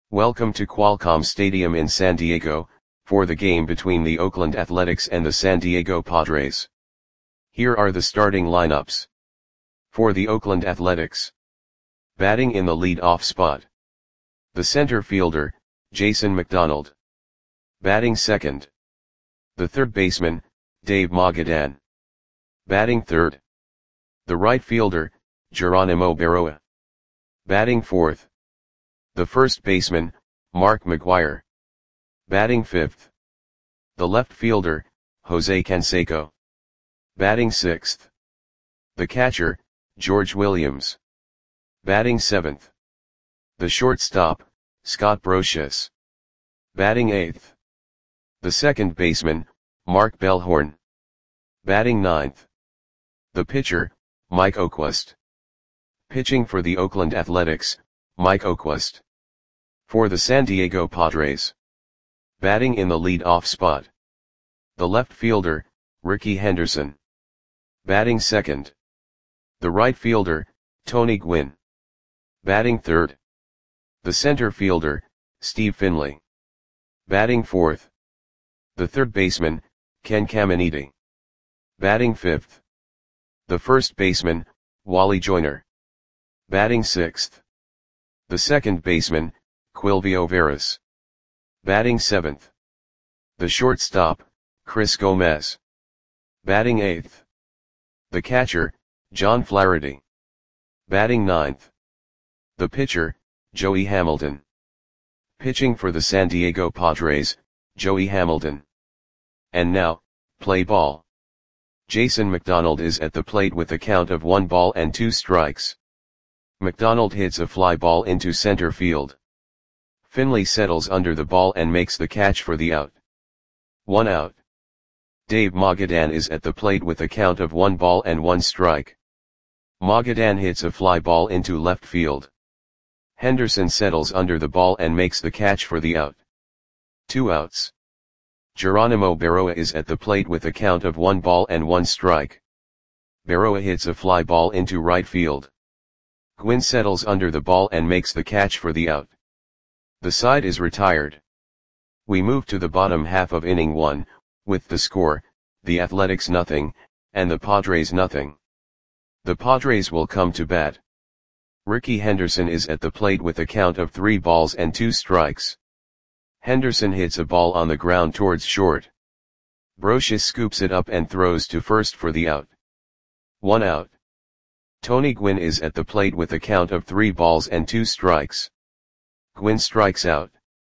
Welcome to Qualcomm Stadium in San Diego, for the game between the Oakland Athletics and the San Diego Padres. Here are the starting lineups. For the Oakland Athletics. Batting in the lead-off spot. The center fielder, Jason McDonald. Batting second. The third baseman, Dave Magadan. Batting third. The right fielder, Geronimo Berroa. Batting fourth. The first baseman, Mark McGwire. Batting fifth. The left fielder, Jose Canseco. Batting sixth. The catcher, George Williams. Batting seventh. The shortstop, Scott Brosius. Batting eighth. The second baseman, Mark Bellhorn. Batting ninth. The pitcher, Mike Oquist. Pitching for the Oakland Athletics, Mike Oquist. For the San Diego Padres. Batting in the lead-off spot. The left fielder, Ricky Henderson. Batting second. The right fielder, Tony Gwynn. Batting third. The center fielder, Steve Finley. Batting fourth. The third baseman, Ken Caminiti. Batting fifth. The first baseman, Wally Joyner. Batting sixth. The second baseman, Quilvio Veras. Batting seventh. The shortstop, Chris Gomez. Batting eighth. The catcher, John Flaherty. Batting ninth. The pitcher, Joey Hamilton. Pitching for the San Diego Padres, Joey Hamilton. And now, play ball. Jason McDonald is at the plate with a count of 1 ball and 2 strikes. McDonald hits a fly ball into center field. Finley settles under the ball and makes the catch for the out. 1 out. Dave Magadan is at the plate with a count of 1 ball and 1 strike. Magadan hits a fly ball into left field. Henderson settles under the ball and makes the catch for the out. 2 outs. Geronimo Berroa is at the plate with a count of 1 ball and 1 strike. Berroa hits a fly ball into right field. Gwynn settles under the ball and makes the catch for the out. The side is retired. We move to the bottom half of inning 1, with the score, the Athletics nothing, and the Padres nothing. The Padres will come to bat. Ricky Henderson is at the plate with a count of 3 balls and 2 strikes. Henderson hits a ball on the ground towards short. Brosius scoops it up and throws to first for the out. 1 out. Tony Gwynn is at the plate with a count of 3 balls and 2 strikes. Gwynn strikes out.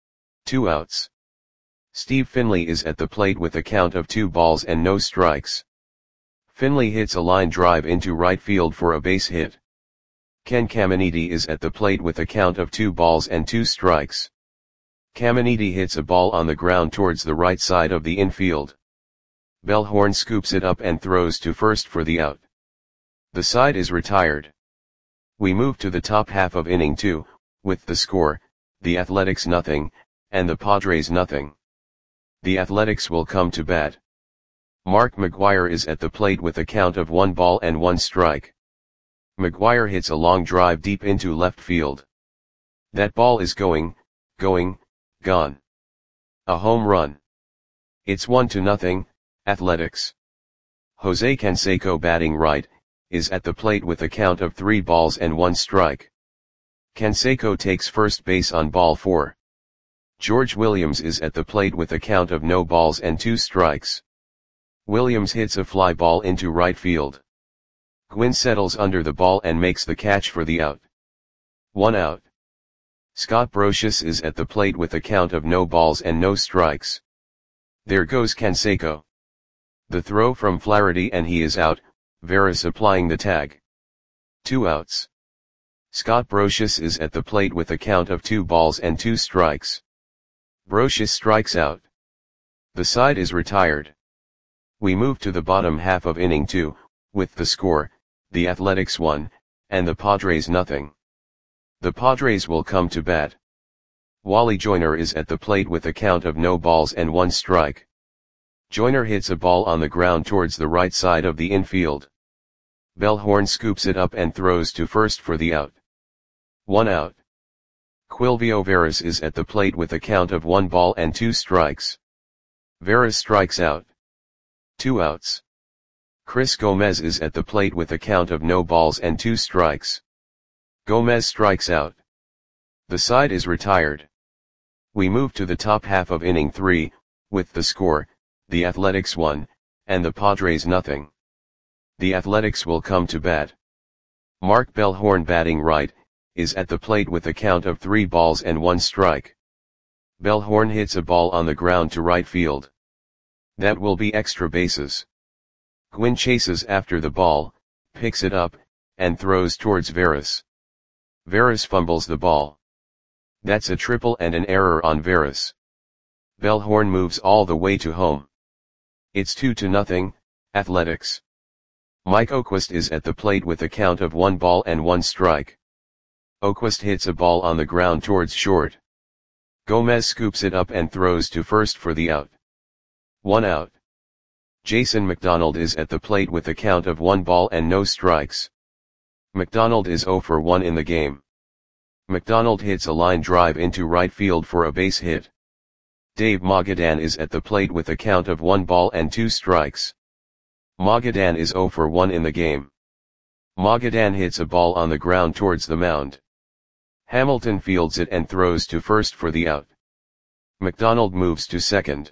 2 outs. Steve Finley is at the plate with a count of 2 balls and no strikes. Finley hits a line drive into right field for a base hit. Ken Caminiti is at the plate with a count of 2 balls and 2 strikes. Caminiti hits a ball on the ground towards the right side of the infield. Bellhorn scoops it up and throws to first for the out. The side is retired. We move to the top half of inning 2, with the score, the Athletics nothing, and the Padres nothing. The Athletics will come to bat. Mark McGwire is at the plate with a count of 1 ball and 1 strike. McGwire hits a long drive deep into left field. That ball is going, gone. A home run. It's 1-0, Athletics. Jose Canseco batting right, is at the plate with a count of 3 balls and 1 strike. Canseco takes first base on ball 4. George Williams is at the plate with a count of no balls and 2 strikes. Williams hits a fly ball into right field. Gwynn settles under the ball and makes the catch for the out. 1 out. Scott Brosius is at the plate with a count of no balls and no strikes. There goes Canseco. The throw from Flaherty and he is out, Veras applying the tag. 2 outs. Scott Brosius is at the plate with a count of 2 balls and 2 strikes. Brosius strikes out. The side is retired. We move to the bottom half of inning 2, with the score, the Athletics 1, and the Padres nothing. The Padres will come to bat. Wally Joyner is at the plate with a count of no balls and 1 strike. Joyner hits a ball on the ground towards the right side of the infield. Bellhorn scoops it up and throws to first for the out. 1 out. Quilvio Veras is at the plate with a count of 1 ball and 2 strikes. Veras strikes out. 2 outs. Chris Gomez is at the plate with a count of no balls and 2 strikes. Gomez strikes out. The side is retired. We move to the top half of inning 3, with the score, the Athletics 1, and the Padres nothing. The Athletics will come to bat. Mark Bellhorn, batting right, is at the plate with a count of 3 balls and 1 strike. Bellhorn hits a ball on the ground to right field. That will be extra bases. Gwynn chases after the ball, picks it up, and throws towards Veras. Veras fumbles the ball. That's a triple and an error on Veras. Bellhorn moves all the way to home. It's 2-0, Athletics. Mike Oquist is at the plate with a count of 1 ball and 1 strike. Oquist hits a ball on the ground towards short. Gomez scoops it up and throws to first for the out. 1 out. Jason McDonald is at the plate with a count of 1 ball and no strikes. McDonald is 0 for 1 in the game. McDonald hits a line drive into right field for a base hit. Dave Magadan is at the plate with a count of 1 ball and 2 strikes. Magadan is 0 for 1 in the game. Magadan hits a ball on the ground towards the mound. Hamilton fields it and throws to first for the out. McDonald moves to second.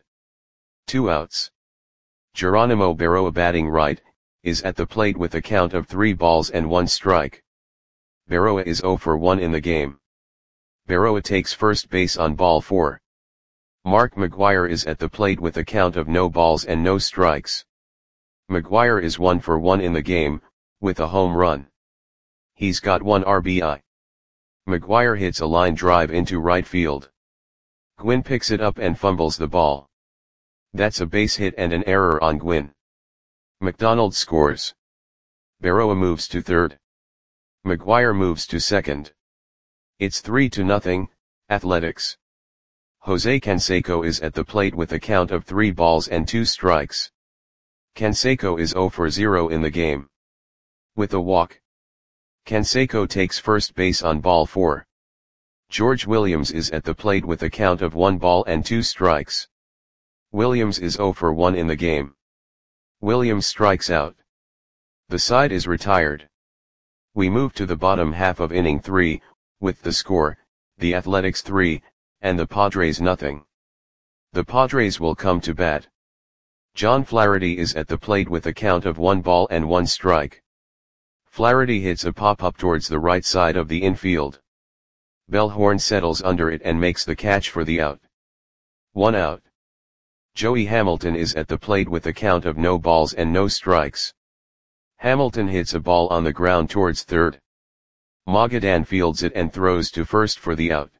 2 outs. Geronimo Berroa, batting right, is at the plate with a count of 3 balls and 1 strike. Berroa is 0 for 1 in the game. Berroa takes first base on ball 4. Mark McGuire is at the plate with a count of no balls and no strikes. McGuire is 1 for 1 in the game, with a home run. He's got 1 RBI. McGuire hits a line drive into right field. Gwynn picks it up and fumbles the ball. That's a base hit and an error on Gwynn. McDonald scores. Berroa moves to third. McGuire moves to second. It's 3-0, Athletics. Jose Canseco is at the plate with a count of 3 balls and 2 strikes. Canseco is 0 for 0 in the game. With a walk. Canseco takes first base on ball 4. George Williams is at the plate with a count of 1 ball and 2 strikes. Williams is 0 for 1 in the game. Williams strikes out. The side is retired. We move to the bottom half of inning 3, with the score, the Athletics 3, and the Padres nothing. The Padres will come to bat. John Flaherty is at the plate with a count of 1 ball and 1 strike. Flaherty hits a pop-up towards the right side of the infield. Bellhorn settles under it and makes the catch for the out. 1 out. Joey Hamilton is at the plate with a count of no balls and no strikes. Hamilton hits a ball on the ground towards third. Magadan fields it and throws to first for the out.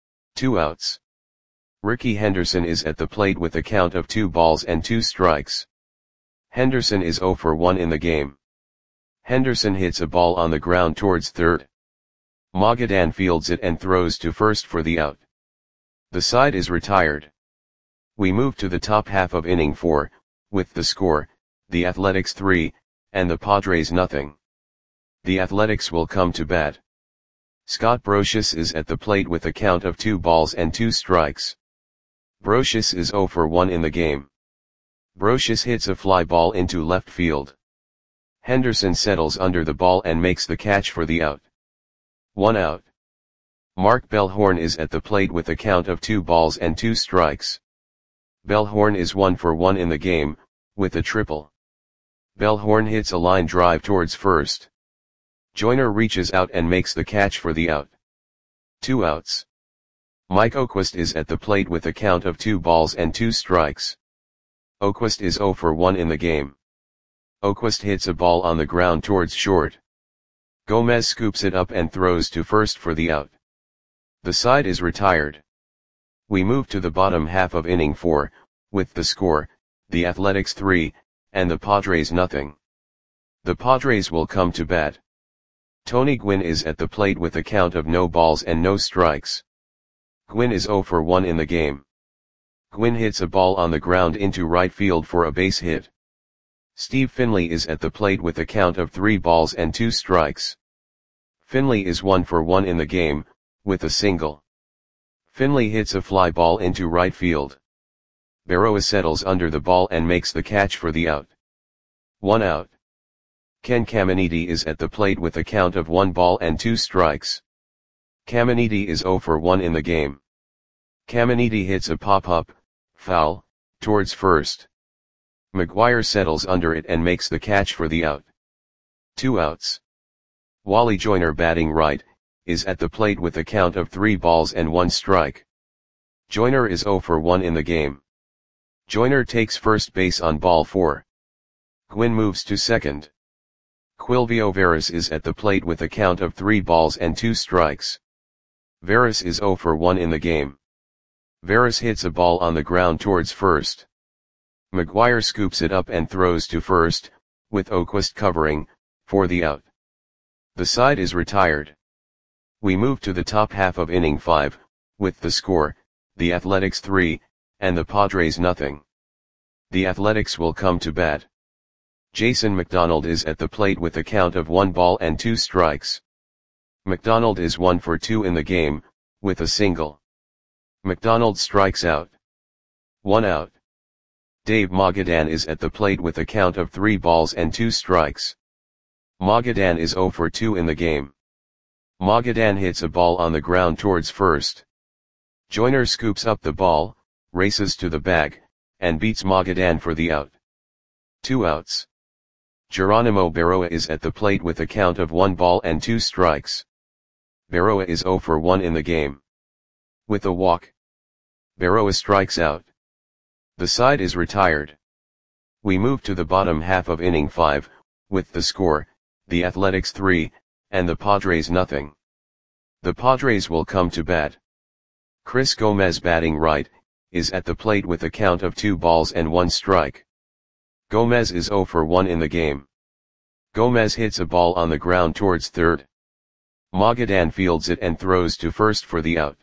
2 outs. Ricky Henderson is at the plate with a count of 2 balls and 2 strikes. Henderson is 0 for 1 in the game. Henderson hits a ball on the ground towards third. Magadan fields it and throws to first for the out. The side is retired. We move to the top half of inning 4, with the score, the Athletics 3, and the Padres nothing. The Athletics will come to bat. Scott Brosius is at the plate with a count of 2 balls and 2 strikes. Brosius is 0 for 1 in the game. Brosius hits a fly ball into left field. Henderson settles under the ball and makes the catch for the out. 1 out. Mark Bellhorn is at the plate with a count of 2 balls and 2 strikes. Bellhorn is 1 for 1 in the game, with a triple. Bellhorn hits a line drive towards first. Joyner reaches out and makes the catch for the out. 2 outs. Mike Oquist is at the plate with a count of 2 balls and 2 strikes. Oquist is 0 for 1 in the game. Oquist hits a ball on the ground towards short. Gomez scoops it up and throws to first for the out. The side is retired. We move to the bottom half of inning 4, with the score, the Athletics 3, and the Padres nothing. The Padres will come to bat. Tony Gwynn is at the plate with a count of no balls and no strikes. Gwynn is 0 for 1 in the game. Gwynn hits a ball on the ground into right field for a base hit. Steve Finley is at the plate with a count of 3 balls and 2 strikes. Finley is 1 for 1 in the game, with a single. Finley hits a fly ball into right field. Berroa settles under the ball and makes the catch for the out. 1 out. Ken Caminiti is at the plate with a count of 1 ball and 2 strikes. Caminiti is 0 for 1 in the game. Caminiti hits a pop-up, foul, towards first. McGuire settles under it and makes the catch for the out. 2 outs. Wally Joyner, batting right, is at the plate with a count of 3 balls and 1 strike. Joyner is 0 for 1 in the game. Joyner takes first base on ball 4. Gwynn moves to second. Quilvio Veras is at the plate with a count of 3 balls and 2 strikes. Veras is 0 for 1 in the game. Veras hits a ball on the ground towards first. McGuire scoops it up and throws to first, with Oquist covering, for the out. The side is retired. We move to the top half of inning 5, with the score, the Athletics 3, and the Padres nothing. The Athletics will come to bat. Jason McDonald is at the plate with a count of 1 ball and 2 strikes. McDonald is 1 for 2 in the game, with a single. McDonald strikes out. 1 out. Dave Magadan is at the plate with a count of 3 balls and 2 strikes. Magadan is 0 for 2 in the game. Magadan hits a ball on the ground towards first. Joyner scoops up the ball, races to the bag, and beats Magadan for the out. 2 outs. Geronimo Berroa is at the plate with a count of 1 ball and 2 strikes. Berroa is 0 for 1 in the game. With a walk, Berroa strikes out. The side is retired. We move to the bottom half of inning 5, with the score, the Athletics 3, and the Padres nothing. The Padres will come to bat. Chris Gomez, batting right, is at the plate with a count of 2 balls and 1 strike. Gomez is 0 for 1 in the game. Gomez hits a ball on the ground towards third. Magadan fields it and throws to first for the out.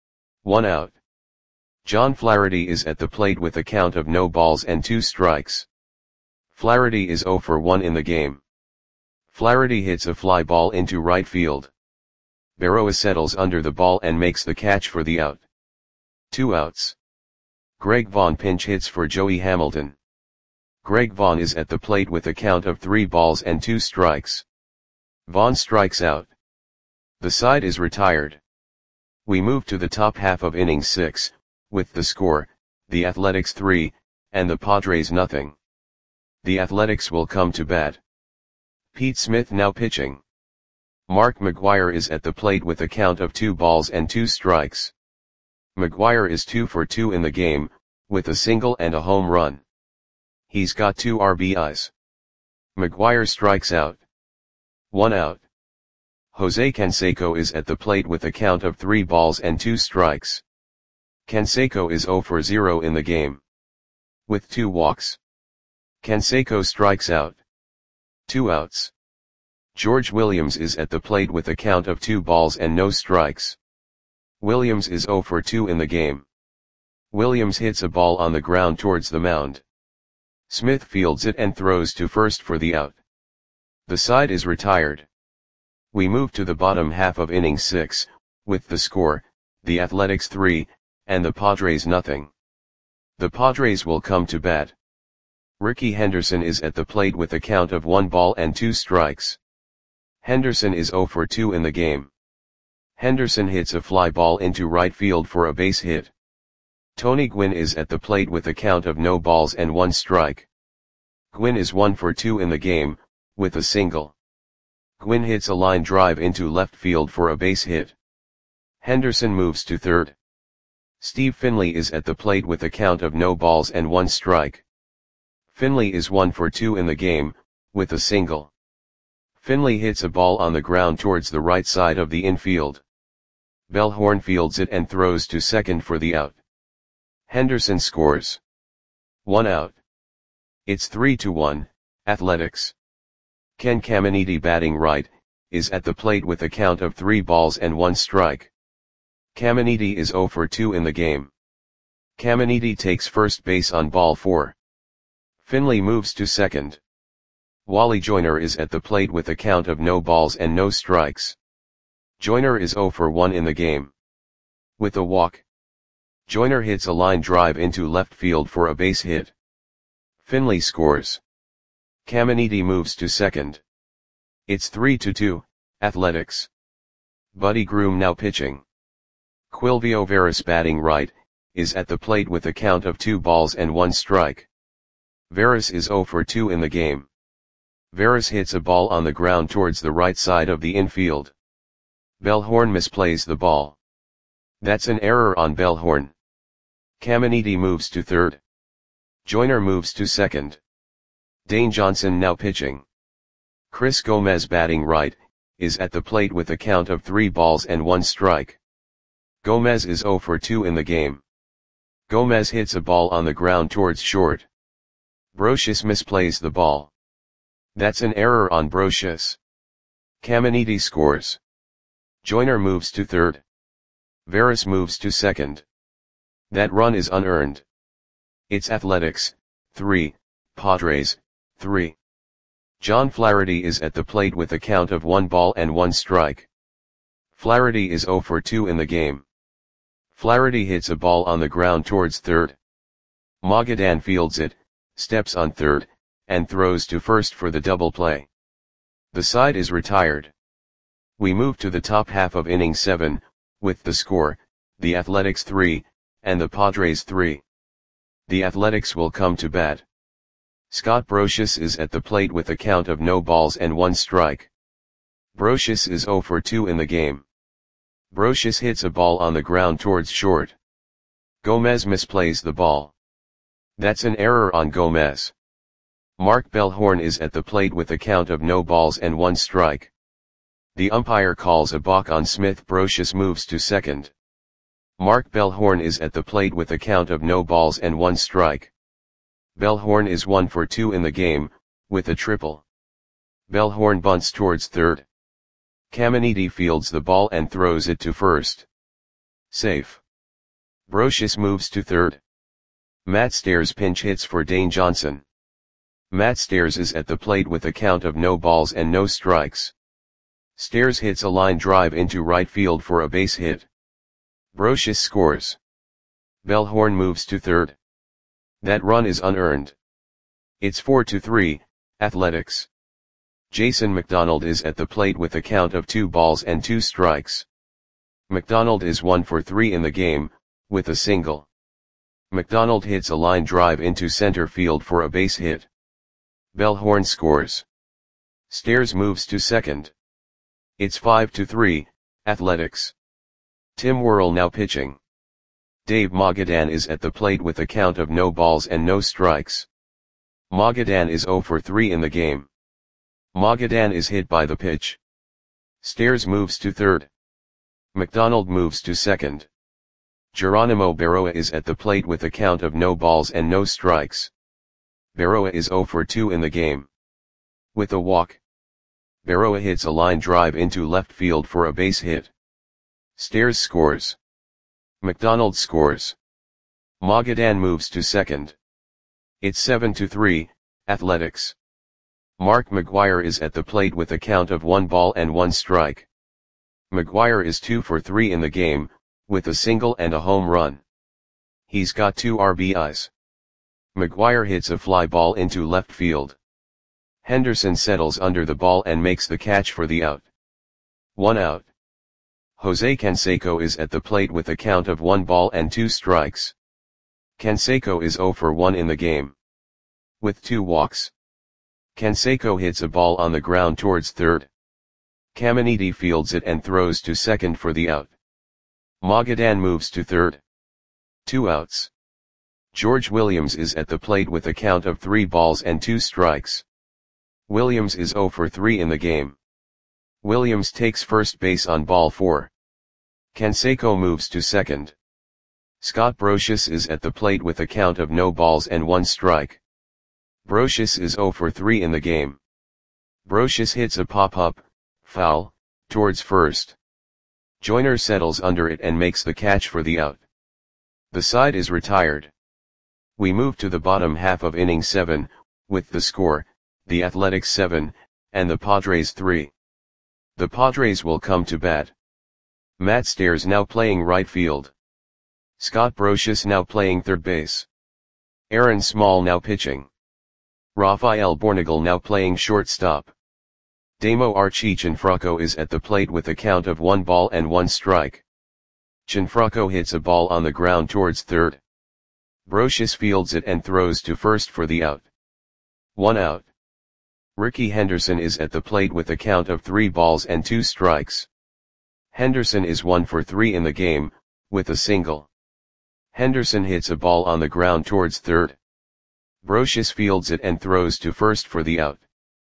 1 out. John Flaherty is at the plate with a count of no balls and 2 strikes. Flaherty is 0 for 1 in the game. Flaherty hits a fly ball into right field. Berroa settles under the ball and makes the catch for the out. 2 outs. Greg Vaughn pinch hits for Joey Hamilton. Greg Vaughn is at the plate with a count of 3 balls and 2 strikes. Vaughn strikes out. The side is retired. We move to the top half of inning 6, with the score, the Athletics 3, and the Padres nothing. The Athletics will come to bat. Pete Smith now pitching. Mark McGuire is at the plate with a count of 2 balls and 2 strikes. McGuire is 2 for 2 in the game, with a single and a home run. He's got 2 RBIs. McGuire strikes out. 1 out. Jose Canseco is at the plate with a count of 3 balls and 2 strikes. Canseco is 0 for 0 in the game. With 2 walks. Canseco strikes out. 2 outs. George Williams is at the plate with a count of 2 balls and no strikes. Williams is 0 for 2 in the game. Williams hits a ball on the ground towards the mound. Smith fields it and throws to first for the out. The side is retired. We move to the bottom half of inning 6, with the score, the Athletics 3, and the Padres nothing. The Padres will come to bat. Ricky Henderson is at the plate with a count of 1 ball and 2 strikes. Henderson is 0 for 2 in the game. Henderson hits a fly ball into right field for a base hit. Tony Gwynn is at the plate with a count of no balls and 1 strike. Gwynn is 1 for 2 in the game, with a single. Gwynn hits a line drive into left field for a base hit. Henderson moves to third. Steve Finley is at the plate with a count of no balls and 1 strike. Finley is 1 for 2 in the game, with a single. Finley hits a ball on the ground towards the right side of the infield. Bellhorn fields it and throws to second for the out. Henderson scores. 1 out. It's 3-1, Athletics. Ken Caminiti, batting right, is at the plate with a count of 3 balls and 1 strike. Caminiti is 0 for 2 in the game. Caminiti takes first base on ball 4. Finley moves to second. Wally Joyner is at the plate with a count of no balls and no strikes. Joyner is 0 for 1 in the game. With a walk, Joyner hits a line drive into left field for a base hit. Finley scores. Caminiti moves to second. It's 3-2, Athletics. Buddy Groom now pitching. Quilvio Veras batting right, is at the plate with a count of 2 balls and 1 strike. Veras is 0 for 2 in the game. Veras hits a ball on the ground towards the right side of the infield. Bellhorn misplays the ball. That's an error on Bellhorn. Caminiti moves to third. Joyner moves to second. Dane Johnson now pitching. Chris Gomez batting right, is at the plate with a count of 3 balls and 1 strike. Gomez is 0 for 2 in the game. Gomez hits a ball on the ground towards short. Brocious misplays the ball. That's an error on Brocious. Caminiti scores. Joyner moves to third. Veras moves to second. That run is unearned. It's Athletics, 3, Padres, 3. John Flaherty is at the plate with a count of 1 ball and 1 strike. Flaherty is 0 for 2 in the game. Flaherty hits a ball on the ground towards third. Magadan fields it, steps on third, and throws to first for the double play. The side is retired. We move to the top half of inning 7, with the score, the Athletics 3, and the Padres 3. The Athletics will come to bat. Scott Brocious is at the plate with a count of no balls and 1 strike. Brocious is 0 for 2 in the game. Brocious hits a ball on the ground towards short. Gomez misplays the ball. That's an error on Gomez. Mark Bellhorn is at the plate with a count of no balls and 1 strike. The umpire calls a balk on Smith. Brocious moves to second. Mark Bellhorn is at the plate with a count of no balls and 1 strike. Bellhorn is 1 for 2 in the game, with a triple. Bellhorn bunts towards third. Caminiti fields the ball and throws it to first. Safe. Brocious moves to third. Matt Stairs pinch hits for Dane Johnson. Matt Stairs is at the plate with a count of no balls and no strikes. Stairs hits a line drive into right field for a base hit. Brocious scores. Bellhorn moves to third. That run is unearned. It's 4-3, Athletics. Jason McDonald is at the plate with a count of 2 balls and 2 strikes. McDonald is 1 for 3 in the game, with a single. McDonald hits a line drive into center field for a base hit. Bellhorn scores. Stairs moves to second. It's 5-3, Athletics. Tim Worrell now pitching. Dave Magadan is at the plate with a count of no balls and no strikes. Magadan is 0 for 3 in the game. Magadan is hit by the pitch. Stairs moves to third. McDonald moves to second. Geronimo Berroa is at the plate with a count of no balls and no strikes. Berroa is 0 for 2 in the game. With a walk, Berroa hits a line drive into left field for a base hit. Stairs scores. McDonald scores. Magadan moves to second. It's 7-3, Athletics. Mark McGwire is at the plate with a count of 1 ball and 1 strike. McGwire is 2 for 3 in the game, with a single and a home run. He's got 2 RBIs. McGwire hits a fly ball into left field. Henderson settles under the ball and makes the catch for the out. 1 out. Jose Canseco is at the plate with a count of 1 ball and 2 strikes. Canseco is 0 for 1 in the game. With 2 walks. Canseco hits a ball on the ground towards third. Caminiti fields it and throws to second for the out. Magadan moves to third. 2 outs. George Williams is at the plate with a count of 3 balls and 2 strikes. Williams is 0 for 3 in the game. Williams takes first base on ball 4. Canseco moves to second. Scott Brocious is at the plate with a count of no balls and 1 strike. Brocious is 0 for 3 in the game. Brocious hits a pop-up, foul, towards first. Joyner settles under it and makes the catch for the out. The side is retired. We move to the bottom half of inning 7, with the score, the Athletics 7, and the Padres 3. The Padres will come to bat. Matt Stairs now playing right field. Scott Brocious now playing third base. Aaron Small now pitching. Rafael Bornegal now playing shortstop. Damo Archie Cianfrocco is at the plate with a count of 1 ball and 1 strike. Cianfrocco hits a ball on the ground towards third. Brocious fields it and throws to first for the out. 1 out. Ricky Henderson is at the plate with a count of 3 balls and 2 strikes. Henderson is 1 for 3 in the game, with a single. Henderson hits a ball on the ground towards third. Brocious fields it and throws to first for the out.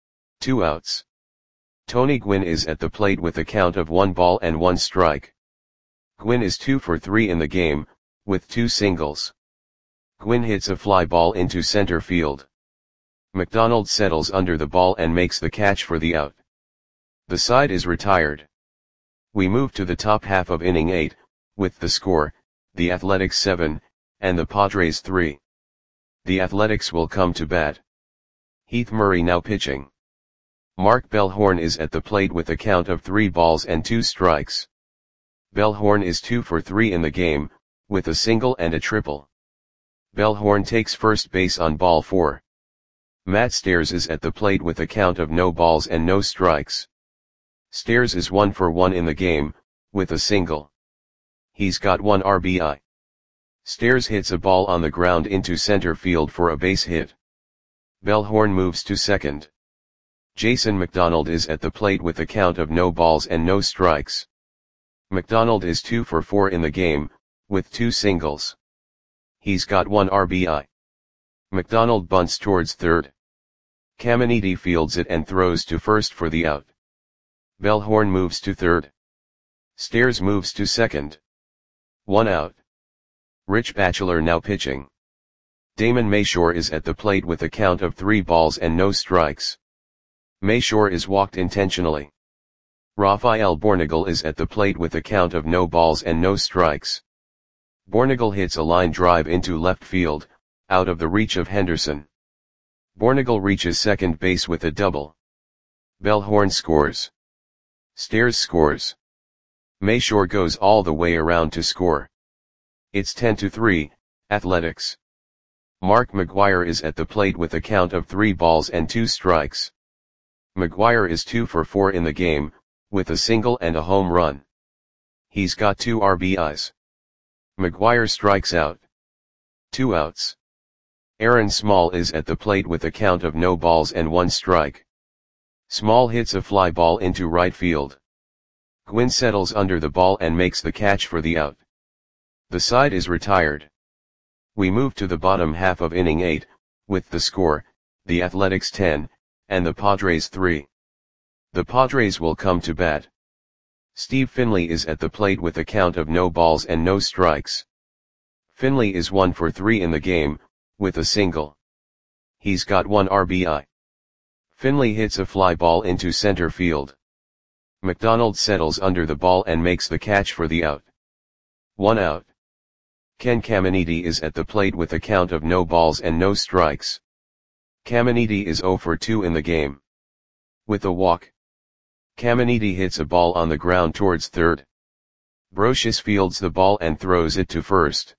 2 outs. Tony Gwynn is at the plate with a count of 1 ball and 1 strike. Gwynn is 2 for 3 in the game, with 2 singles. Gwynn hits a fly ball into center field. McDonald settles under the ball and makes the catch for the out. The side is retired. We move to the top half of inning 8, with the score, the Athletics 7, and the Padres 3. The Athletics will come to bat. Heath Murray now pitching. Mark Bellhorn is at the plate with a count of 3 balls and 2 strikes. Bellhorn is 2 for 3 in the game, with a single and a triple. Bellhorn takes first base on ball 4. Matt Stairs is at the plate with a count of no balls and no strikes. Stairs is 1 for 1 in the game, with a single. He's got 1 RBI. Stairs hits a ball on the ground into center field for a base hit. Bellhorn moves to second. Jason McDonald is at the plate with a count of no balls and no strikes. McDonald is 2 for 4 in the game, with 2 singles. He's got 1 RBI. McDonald bunts towards third. Caminiti fields it and throws to first for the out. Bellhorn moves to third. Stairs moves to second. 1 out. Rich Batchelor now pitching. Damon Mayshore is at the plate with a count of 3 balls and no strikes. Mayshore is walked intentionally. Rafael Bornegal is at the plate with a count of no balls and no strikes. Bornegal hits a line drive into left field, out of the reach of Henderson. Bornegal reaches second base with a double. Bellhorn scores. Stairs scores. Mayshore goes all the way around to score. It's 10-3, Athletics. Mark McGuire is at the plate with a count of 3 balls and 2 strikes. McGuire is 2 for 4 in the game, with a single and a home run. He's got 2 RBIs. McGuire strikes out. 2 outs. Aaron Small is at the plate with a count of no balls and 1 strike. Small hits a fly ball into right field. Gwynn settles under the ball and makes the catch for the out. The side is retired. We move to the bottom half of inning 8, with the score, the Athletics 10, and the Padres 3. The Padres will come to bat. Steve Finley is at the plate with a count of no balls and no strikes. Finley is 1 for 3 in the game, with a single. He's got 1 RBI. Finley hits a fly ball into center field. McDonald settles under the ball and makes the catch for the out. 1 out. Ken Caminiti is at the plate with a count of no balls and no strikes. Caminiti is 0 for 2 in the game. With a walk. Caminiti hits a ball on the ground towards third. Brocious fields the ball and throws it to first.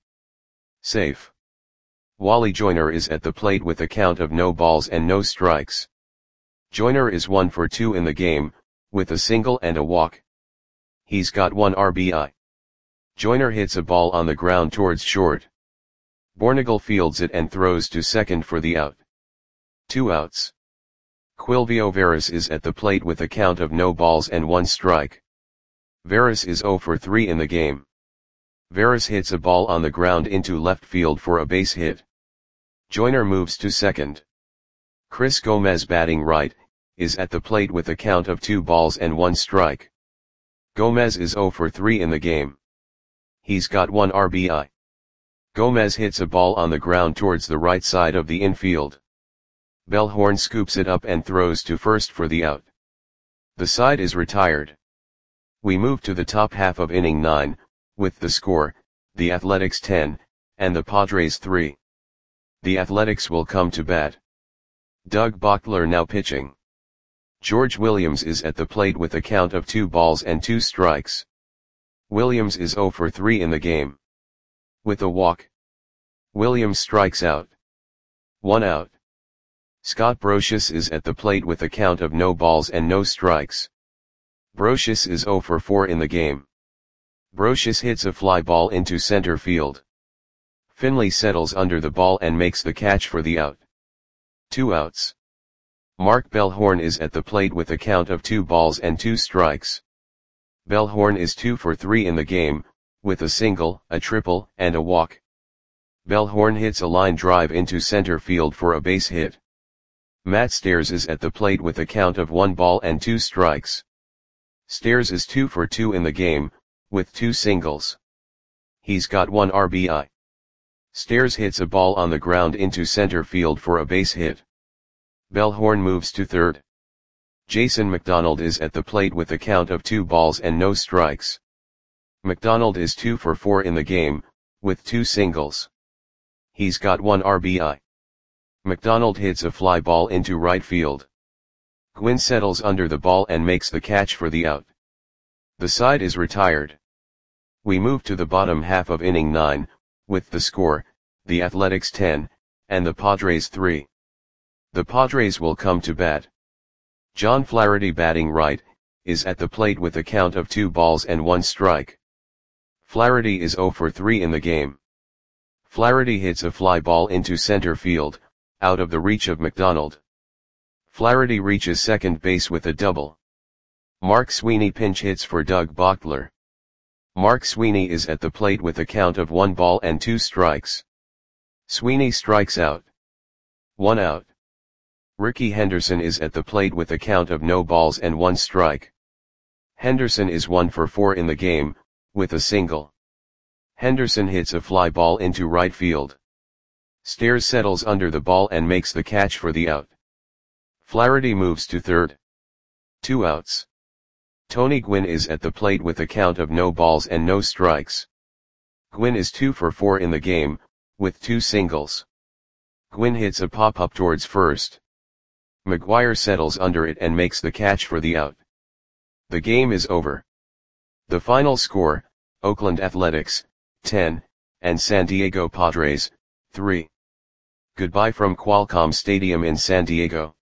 Safe. Wally Joyner is at the plate with a count of no balls and no strikes. Joyner is 1 for 2 in the game, with a single and a walk. He's got 1 RBI. Joyner hits a ball on the ground towards short. Bornegal fields it and throws to second for the out. 2 outs. Quilvio Veras is at the plate with a count of no balls and 1 strike. Veras is 0 for 3 in the game. Veras hits a ball on the ground into left field for a base hit. Joyner moves to second. Chris Gomez batting right, is at the plate with a count of 2 balls and 1 strike. Gomez is 0 for 3 in the game. He's got 1 RBI. Gomez hits a ball on the ground towards the right side of the infield. Bellhorn scoops it up and throws to first for the out. The side is retired. We move to the top half of inning 9, with the score, the Athletics 10, and the Padres 3. The Athletics will come to bat. Doug Bochtler now pitching. George Williams is at the plate with a count of 2 balls and 2 strikes. Williams is 0 for 3 in the game. With a walk, Williams strikes out. 1 out. Scott Brosius is at the plate with a count of no balls and no strikes. Brosius is 0 for 4 in the game. Brosius hits a fly ball into center field. Finley settles under the ball and makes the catch for the out. 2 outs. Mark Bellhorn is at the plate with a count of 2 balls and 2 strikes. Bellhorn is 2 for 3 in the game, with a single, a triple, and a walk. Bellhorn hits a line drive into center field for a base hit. Matt Stairs is at the plate with a count of 1 ball and 2 strikes. Stairs is 2 for 2 in the game, with 2 singles. He's got 1 RBI. Stairs hits a ball on the ground into center field for a base hit. Bellhorn moves to third. Jason McDonald is at the plate with a count of 2 balls and no strikes. McDonald is 2 for 4 in the game, with 2 singles. He's got 1 RBI. McDonald hits a fly ball into right field. Gwynn settles under the ball and makes the catch for the out. The side is retired. We move to the bottom half of inning 9, with the score, the Athletics 10, and the Padres 3. The Padres will come to bat. John Flaherty, batting right, is at the plate with a count of 2 balls and 1 strike. Flaherty is 0 for 3 in the game. Flaherty hits a fly ball into center field, out of the reach of McDonald. Flaherty reaches second base with a double. Mark Sweeney pinch hits for Doug Bochtler. Mark Sweeney is at the plate with a count of 1 ball and 2 strikes. Sweeney strikes out. 1 out. Ricky Henderson is at the plate with a count of no balls and 1 strike. Henderson is 1 for 4 in the game, with a single. Henderson hits a fly ball into right field. Stairs settles under the ball and makes the catch for the out. Flaherty moves to third. 2 outs. Tony Gwynn is at the plate with a count of no balls and no strikes. Gwynn is 2 for 4 in the game, with 2 singles. Gwynn hits a pop-up towards first. McGuire settles under it and makes the catch for the out. The game is over. The final score, Oakland Athletics, 10, and San Diego Padres, 3. Goodbye from Qualcomm Stadium in San Diego.